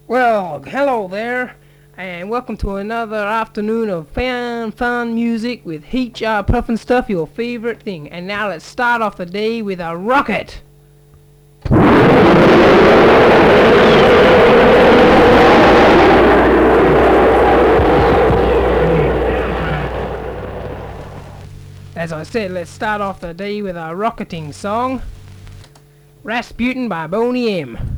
Well, hello there, and welcome to another afternoon of fun music with HR Puffin Stuff, your favorite thing. And now let's start off the day with a rocket. As I said, let's start off the day with a rocketing song, Rasputin by Boney M.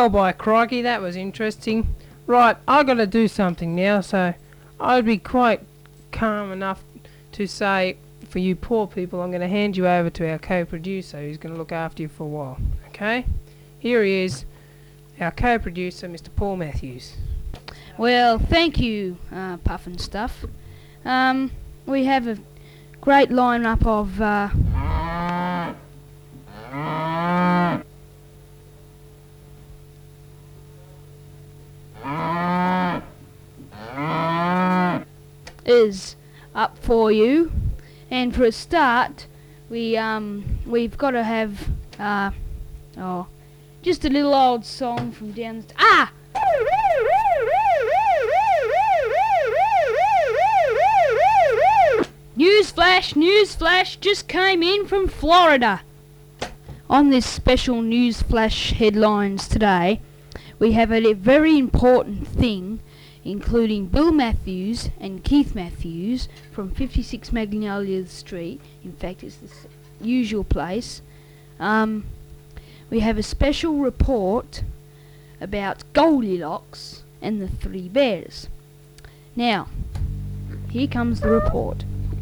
Well, by crikey, that was interesting. Right, I got to do something now, so I'd be quite calm enough to say, for you poor people, I'm going to hand you over to our co-producer who's going to look after you for a while. Okay? Here he is, our co-producer, Mr. Paul Matthews. Well, thank you, Puffin Stuff. We have a great lineup of is up for you, and for a start, we've got to have just a little old song from down the Newsflash just came in from Florida. On this special Newsflash headlines today, we have a very important thing, including Bill Matthews and Keith Matthews from 56 Magnolia Street. In fact, it's the usual place. We have a special report about Goldilocks and the Three Bears. Now, here comes the report.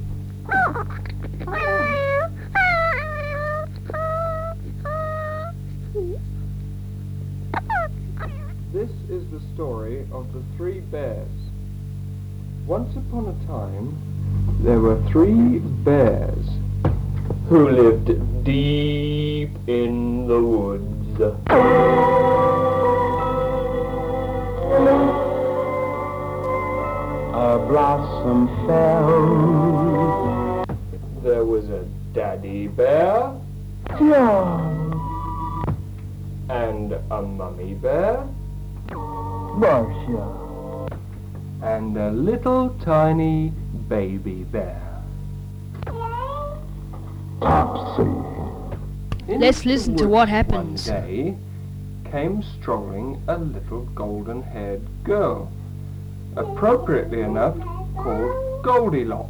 This is the story of the Three Bears. Once upon a time, there were 3 bears who lived deep in the woods. A blossom fell. There was a daddy bear, John, and a mummy bear, Marcia, and a little tiny baby bear, Topsy. Let's listen to what happens. One day came strolling a little golden-haired girl, appropriately enough called Goldilocks.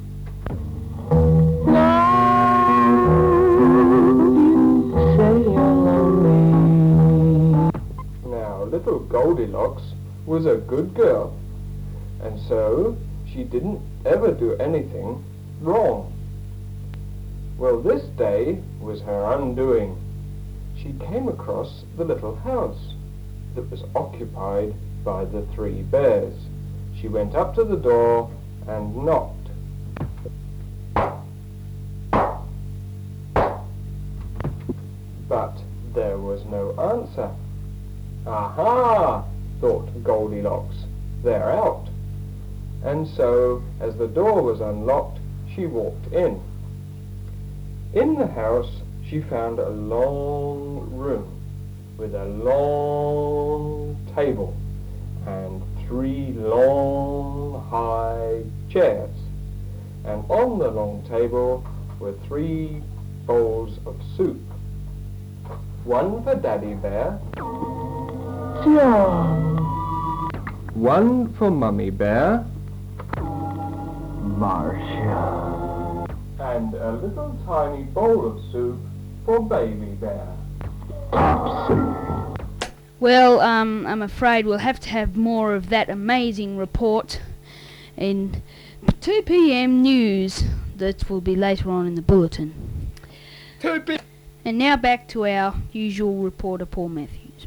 Now, little Goldilocks was a good girl, and so she didn't ever do anything wrong. Well, this day was her undoing. She came across the little house that was occupied by the 3 bears. She went up to the door and knocked. But there was no answer. Aha, thought Goldilocks, they're out. And so, as the door was unlocked, she walked in. In the house, she found a long room with a long table and 3 long, high chairs. And on the long table were 3 bowls of soup. One for Daddy Bear, John. One for Mummy Bear, Marcia. And a little tiny bowl of soup for Baby Bear, Topsy. Well, I'm afraid we'll have to have more of that amazing report in 2 p.m. news that will be later on in the bulletin. 2 p.m. And now back to our usual reporter, Paul Matthews.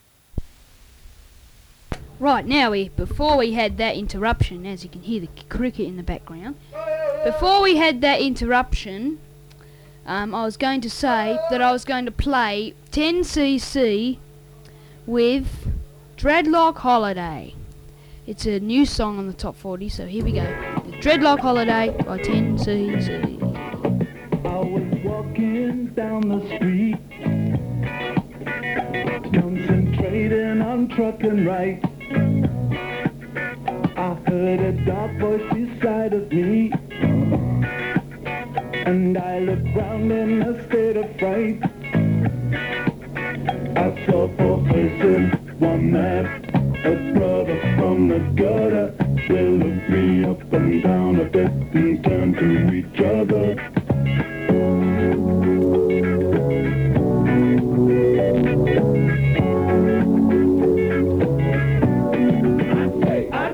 Right, now before we had that interruption, as you can hear the cricket in the background, before we had that interruption, I was going to say that I was going to play 10cc with Dreadlock Holiday. It's a new song on the top 40, so here we go. The Dreadlock Holiday by 10cc. I was walking down the street, concentrating on trucking right. I heard a dark voice beside of me, and I looked round in a state of fright. I saw 4 faces, one man, a brother from the gutter. They looked me up and down a bit and turned to each other.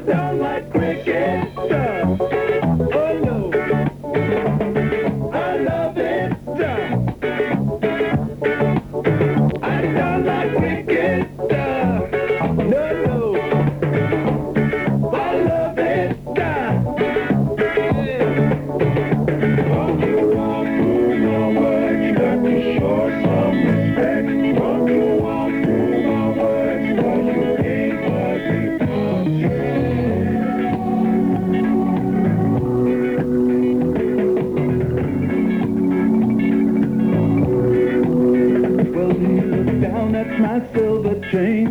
don't like cricket. Oh no, I love it. I don't like cricket. No, I love it. Won't you walk through my words? Got to show some respect. Won't you walk through my words? 'Cause you ain't ugly. Well, he looked down at my silver chain.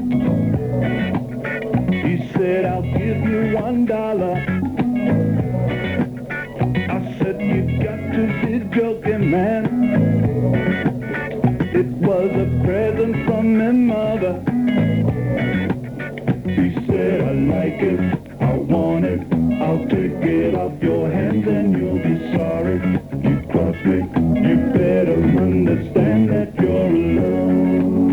He said, I'll give you $1. I said, you've got to be joking, man. It was a present from my mother. He said, I like it, I want it, I'll take it off your hands and you'll be sorry. You cross me, you better understand that you're alone.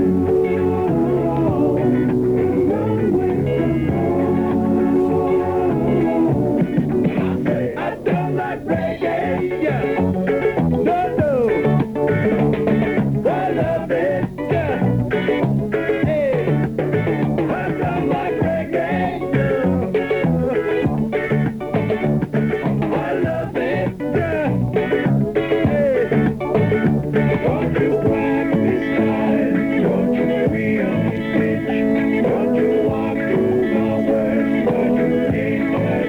I don't like reggae, yeah. No, I love it, yeah. Hey, I don't like reggae, I love it, yeah. Hey, don't you practice lies, don't you be on the pitch, don't you walk through my words, don't you ain't like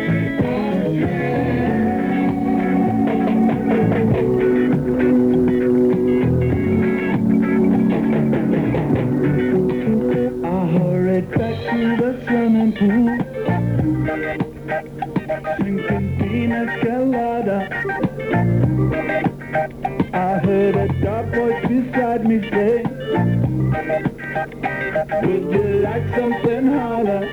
I hurried back to the swimming pool, drinking pina colada. I heard a dark voice beside me say, would you like something harder?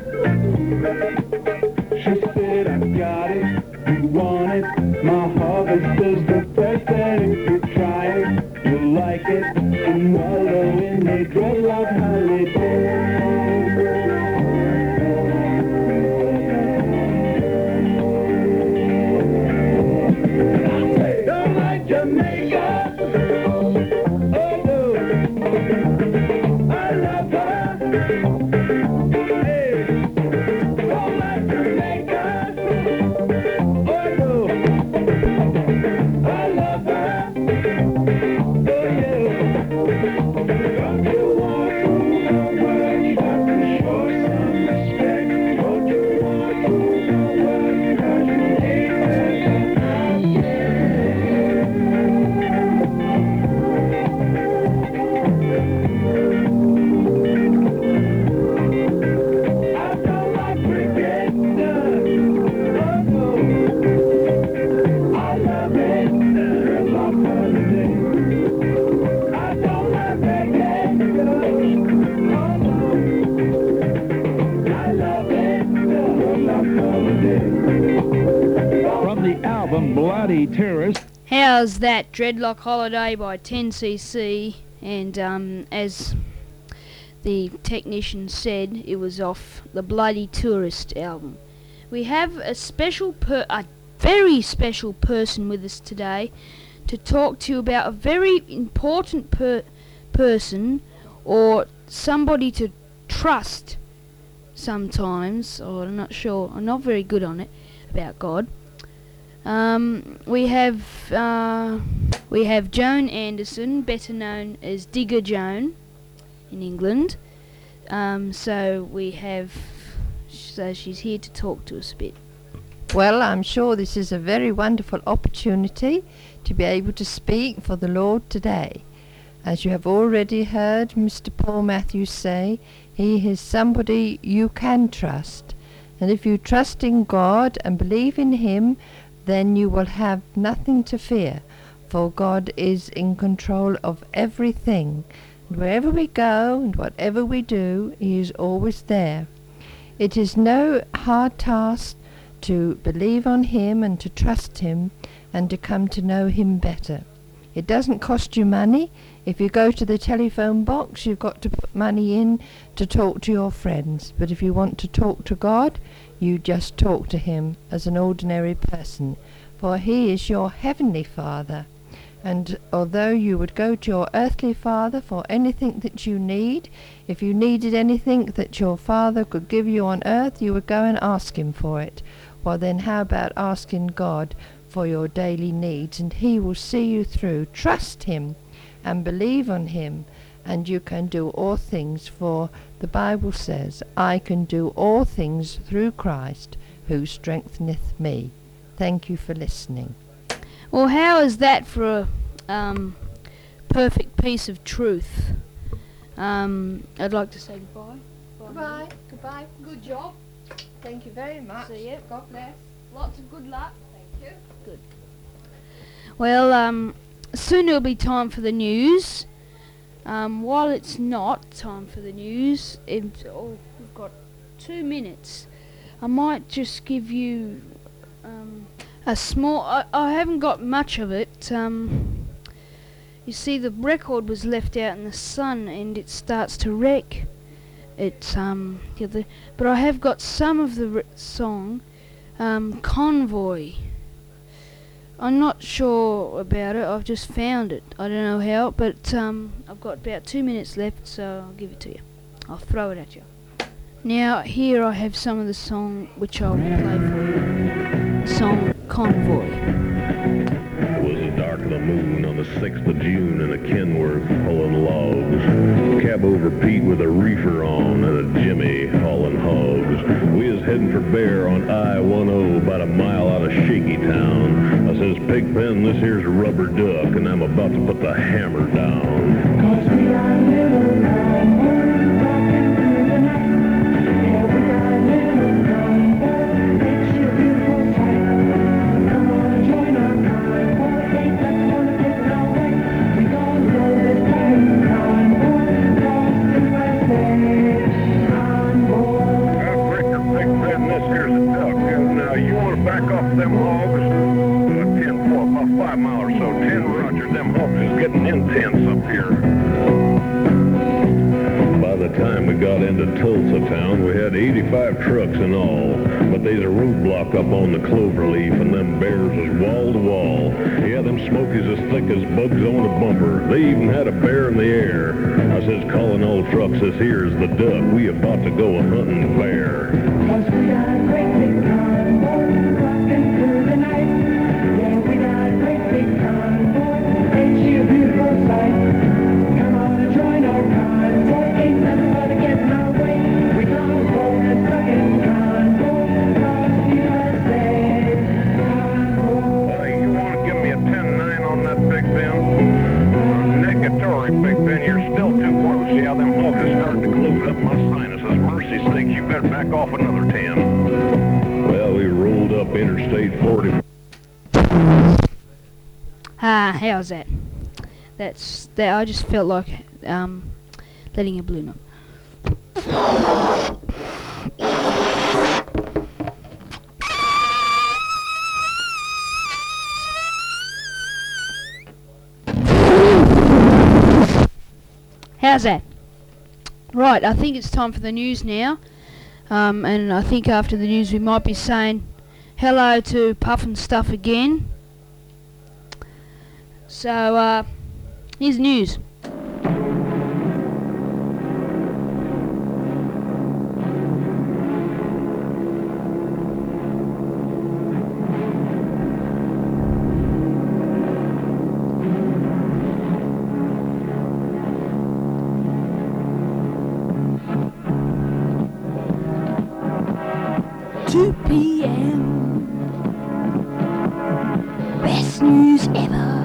She said, I got it, you want it, my harvest is the best, and if you try it, you'll like it, and wallow in a dreadlock holiday. Don't like Jamaica, oh no, I love her. Hey, don't like Jamaica, oh no, I love her. Oh yeah, don't you walk through my words? Got to show some respect. Don't you walk through my words? 'Cause you ain't I don't like cricket, oh no, I love it, love holiday. I don't like reggae, oh no, I love it, love holiday. From the album Bloody Terrorist. How's that? Dreadlock Holiday by 10cc, and as the technician said, it was off the Bloody Tourist album. We have a very special person with us today to talk to you about a very important person, or somebody to trust sometimes, or I'm not sure, I'm not very good on it, about God. We have Joan Anderson, better known as Digger Joan in England. So she's here to talk to us a bit. Well, I'm sure this is a very wonderful opportunity to be able to speak for the Lord today. As you have already heard Mr. Paul Matthews say, he is somebody you can trust. And if you trust in God and believe in Him, then you will have nothing to fear, for God is in control of everything. And wherever we go and whatever we do, He is always there. It is no hard task to believe on Him and to trust Him and to come to know Him better. It doesn't cost you money. If you go to the telephone box, you've got to put money in to talk to your friends. But if you want to talk to God, you just talk to him as an ordinary person, for he is your heavenly Father. And although you would go to your earthly father for anything that you need, if you needed anything that your father could give you on earth, you would go and ask him for it. Well then, how about asking God for your daily needs, and he will see you through. Trust him and believe on him, and you can do all things, for the Bible says, I can do all things through Christ who strengtheneth me. Thank you for listening. Well, how is that for a perfect piece of truth? I'd like to say goodbye. Goodbye. Goodbye. Good job. Thank you very much. See ya. God bless. Lots of good luck. Thank you. Good. Well, soon it'll be time for the news. While it's not time for the news, we've got 2 minutes. I might just give you a small... I haven't got much of it. You see, the record was left out in the sun and it starts to wreck. It's but I have got some of the song, Convoy. I'm not sure about it. I've just found it. I don't know how, but I've got about 2 minutes left, so I'll give it to you. I'll throw it at you. Now, here I have some of the song which I'll play for you. Song Convoy. It was the dark of the moon on the 6th of June in a Kenworth pulling logs. Cab over Pete with a reefer on and a Jimmy hauling hogs. We was heading for Bear on I-10 about a mile out of Shaky Town. I says, Pigpen, this here's a rubber duck and I'm about to put the hammer down. 'Cause we are little cowboys walking through the night. Yeah, we are little cowboys, it's a beautiful sight. Come on, join our convoy, ain't that gonna get no way? We gonna blow this train, convoy, across the USA. Convoy. Breaker, Pigpen, this here's a duck. And you want to back off them hogs? 10-4, about 5 miles or so. 10 Roger, them hogs is getting intense up here. By the time we got into Tulsa town, we had 85 trucks in all. But there's a roadblock up on the Cloverleaf, and them bears was wall to wall. Yeah, them smokies as thick as bugs on a bumper. They even had a bear in the air. I says, calling all trucks, this here's the duck. We about to go a-hunting bear. 'Cause we got a great big convoy rocking through the night. Yeah, we got a great big convoy, ain't she a beautiful sight? Come on and join our convoy, ain't nothing but to get in our way. We gonna blow this fucking convoy across the USA. Convoy. Hey, you want to give me a 10-9 on that, Big Ben? Negatory, Big Ben, you're still too close. Yeah, them hogs is starting to close up my sinuses. Mercy sakes, you better back off another 10. Well, we rolled up Interstate 40. How's that? That's that. I just felt like letting a balloon up. How's that? Right, I think it's time for the news now. And I think after the news we might be saying hello to Puff and Stuff again. So, here's the news. Best news ever.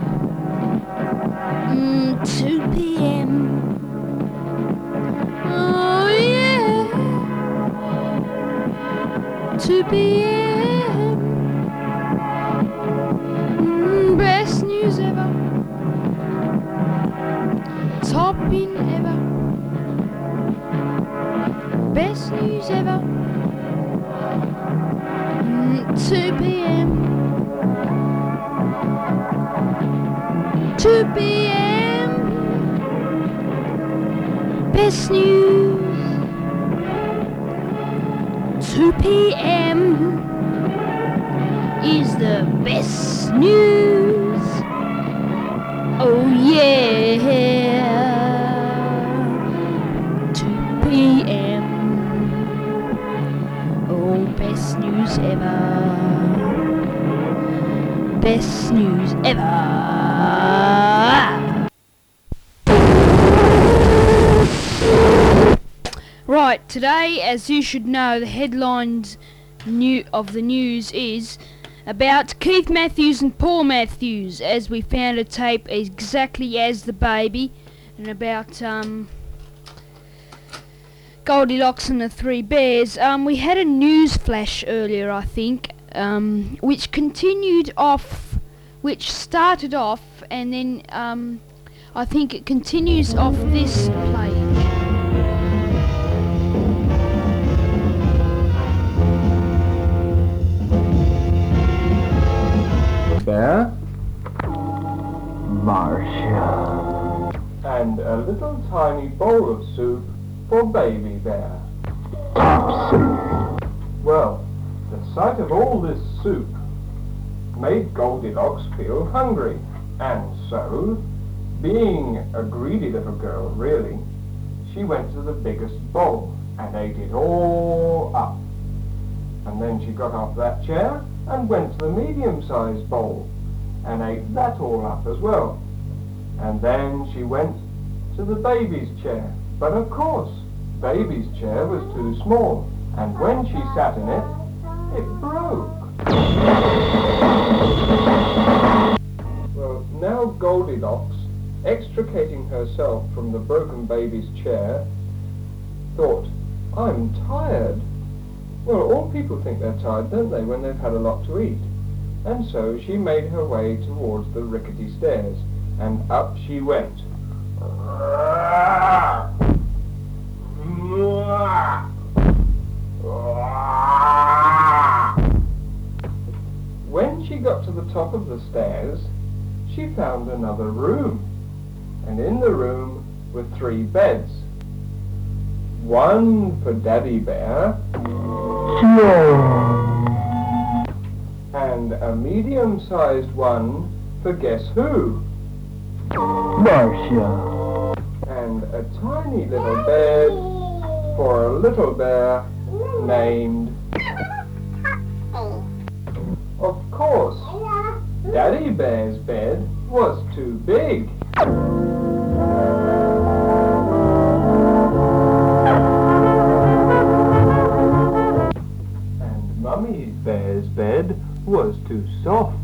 2 p.m. Oh yeah. 2 p.m. Best news ever. Topping ever. Best news ever. 2 p.m. 2 p.m. Best news. 2 2 p.m. is the best news. Oh yeah. 2 p.m. Oh, best news ever. Best news ever. Right, today, as you should know, the headlines of the news is about Keith Matthews and Paul Matthews, as we found a tape exactly as the baby, and about Goldilocks and the Three Bears. We had a news flash earlier, I think, which started off, and then I think it continues off this page. Bear, Marcia, and a little tiny bowl of soup for Baby Bear. Well, the sight of all this soup made Goldilocks feel hungry, and so, being a greedy little girl really, she went to the biggest bowl and ate it all up. And then she got off that chair and went to the medium-sized bowl and ate that all up as well. And then she went to the baby's chair. But of course, baby's chair was too small, and when she sat in it, it broke. Well, now Goldilocks, extricating herself from the broken baby's chair, thought, I'm tired. Well, all people think they're tired, don't they, when they've had a lot to eat? And so she made her way towards the rickety stairs, and up she went. When she got to the top of the stairs, she found another room, and in the room were 3 beds. One for Daddy Bear, and a medium-sized one for guess who? Marcia. And a tiny little bed for a little bear named... Of course, Daddy Bear's bed was too big. And Mummy Bear's bed was too soft.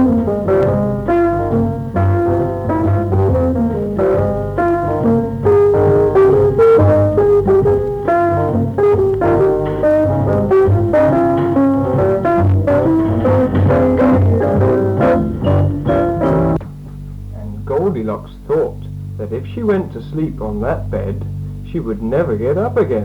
Goldilocks thought that if she went to sleep on that bed, she would never get up again.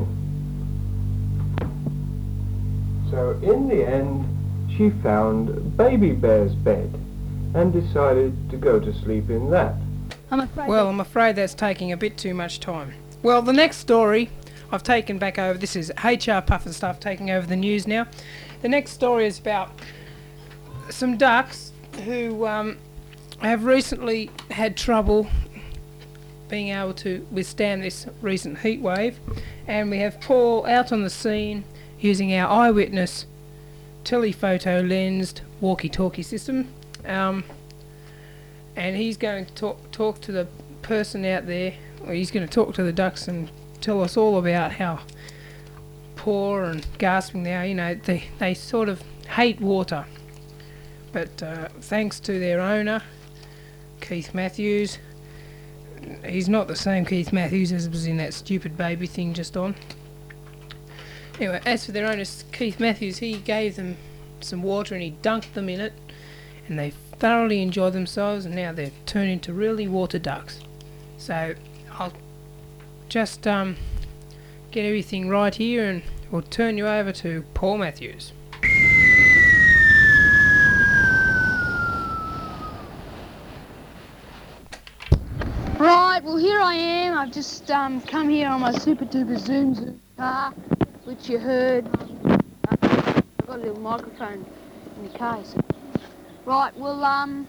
So in the end, she found Baby Bear's bed and decided to go to sleep in that. I'm afraid that's taking a bit too much time. Well, the next story I've taken back over. This is HR Pufnstuf taking over the news now. The next story is about some ducks who have recently had trouble being able to withstand this recent heat wave, and we have Paul out on the scene using our eyewitness telephoto lensed walkie-talkie system, and he's going to talk to the person out there, or he's going to talk to the ducks and tell us all about how poor and gasping they are. You know, they sort of hate water, but thanks to their owner, Keith Matthews, he's not the same Keith Matthews as was in that stupid baby thing just on. Anyway, as for their owner, Keith Matthews, he gave them some water and he dunked them in it, and they thoroughly enjoyed themselves, and now they've turned into really water ducks. So I'll just get everything right here, and we'll turn you over to Paul Matthews. Right, well here I am. I've just come here on my super duper zoom car, which you heard got a little microphone in the case. Right, well,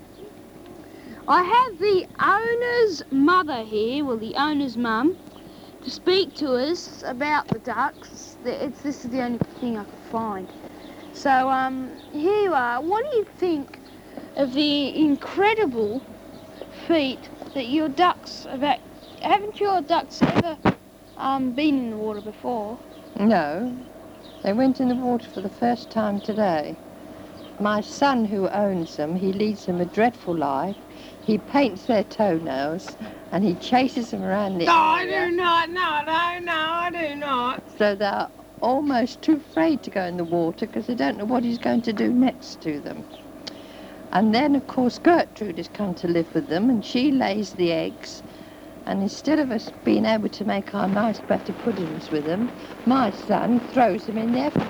I have the owner's mother here, well, the owner's mum, to speak to us about the ducks. This is the only thing I could find. So, here you are. What do you think of the incredible feat that your ducks have haven't your ducks ever been in the water before? No, they went in the water for the first time today. My son, who owns them, he leads them a dreadful life. He paints their toenails and he chases them around the No, I do not. No, I do not. So they're almost too afraid to go in the water because they don't know what he's going to do next to them. And then, of course, Gertrude has come to live with them, and she lays the eggs. And instead of us being able to make our nice butter puddings with them, my son throws them in there,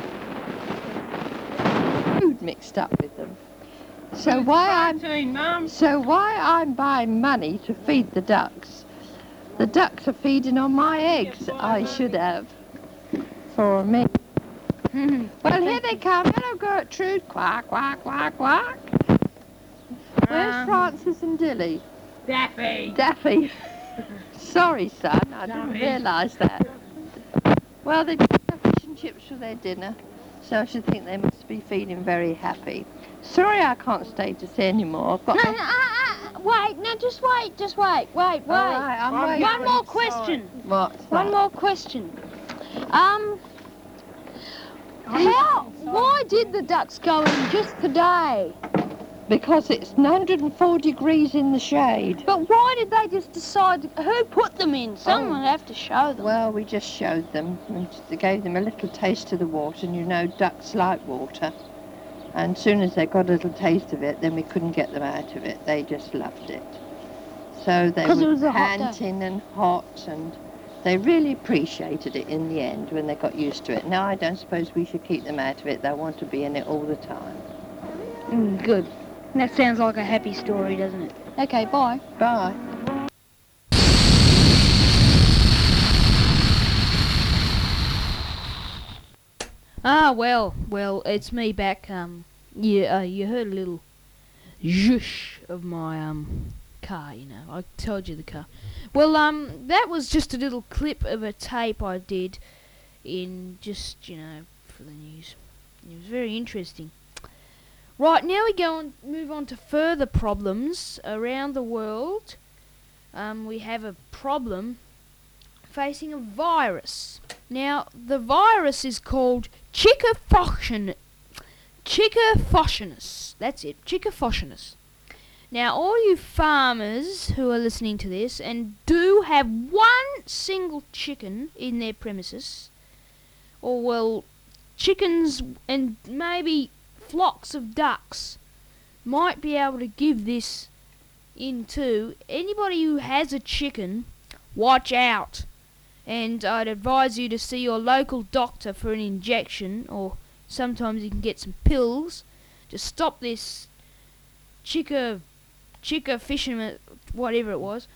food mixed up with them. So why I'm buying money to feed the ducks? The ducks are feeding on my eggs. I should have for me. Well, here they come. Hello, Gertrude. Quack, quack, quack, quack. Where's Francis and Dilly? Daffy. Sorry, son, I didn't realise that. Well, they've got fish and chips for their dinner, so I should think they must be feeling very happy. Sorry I can't stay to say any more. I've got Wait, no, just wait. All right, I'm waiting. One more question. What's One that? more question. Why did the ducks go in just today? Because it's 104 degrees in the shade. But why did they just decide, who put them in? Someone would have to show them. Well, we just showed them and gave them a little taste of the water, and you know ducks like water. And as soon as they got a little taste of it, then we couldn't get them out of it. They just loved it. So they were panting and hot, and they really appreciated it in the end when they got used to it. Now I don't suppose we should keep them out of it. They want to be in it all the time. Good. That sounds like a happy story, doesn't it? Okay, bye. Bye. Well, it's me back. You heard a little zhush of my car, you know. I told you the car. Well, that was just a little clip of a tape I did in just, you know, for the news. It was very interesting. Right, now we go and move on to further problems around the world. We have a problem facing a virus. Now, the virus is called Chickenpox. That's it, Chickenpox. Now, all you farmers who are listening to this and do have one single chicken in their premises, or, well, chickens and maybe flocks of ducks, might be able to give this in to anybody who has a chicken. Watch out, and I'd advise you to see your local doctor for an injection, or sometimes you can get some pills to stop this chicken fisherman, whatever it was,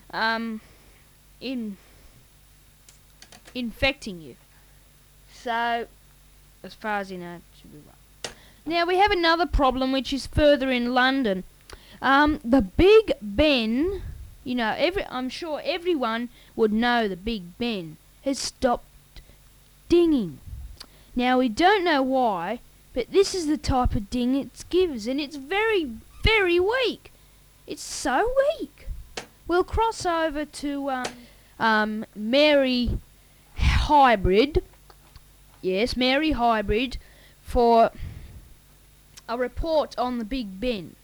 infecting you. So, as far as you know, it should be right. Now we have another problem which is further in London. The Big Ben, you know, I'm sure everyone would know the Big Ben has stopped dinging. Now we don't know why, but this is the type of ding it gives, and it's very, very weak. It's so weak. We'll cross over to Mary Hybrid. Yes, Mary Hybrid for a report on the Big Ben.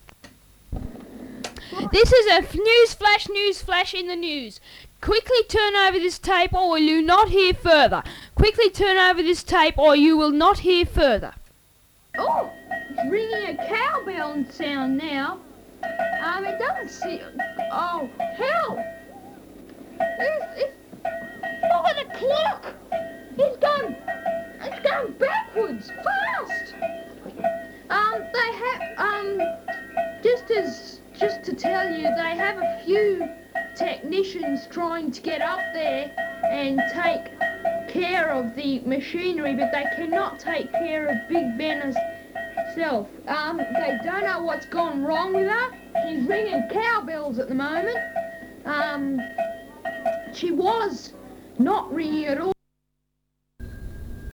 This is a news flash in the news. Quickly turn over this tape or will you not hear further. Quickly turn over this tape or you will not hear further. Oh, it's ringing a cowbell sound now. It doesn't see... Oh, hell! Look at the clock! It's going backwards, fast! They have, just to tell you, they have a few technicians trying to get up there and take care of the machinery, but they cannot take care of Big Ben herself. They don't know what's gone wrong with her. She's ringing cowbells at the moment. She was not ringing at all.